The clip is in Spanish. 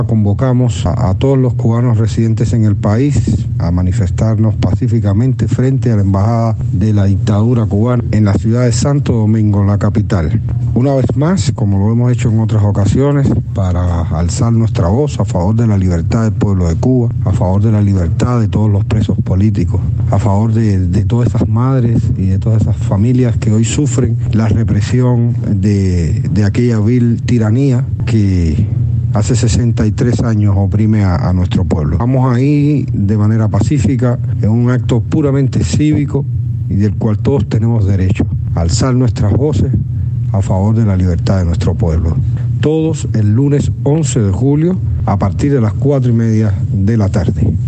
Convocamos a todos los cubanos residentes en el país a manifestarnos pacíficamente frente a la embajada de la dictadura cubana en la ciudad de Santo Domingo, la capital. Una vez más, como lo hemos hecho en otras ocasiones, para alzar nuestra voz a favor de la libertad del pueblo de Cuba, a favor de la libertad de todos los presos políticos, a favor de todas esas madres y de todas esas familias que hoy sufren la represión de aquella vil tiranía que hace 63 años oprime a nuestro pueblo. Vamos ahí de manera pacífica, en un acto puramente cívico y del cual todos tenemos derecho a alzar nuestras voces a favor de la libertad de nuestro pueblo. Todos el lunes 11 de julio a partir de las 4:30 de la tarde.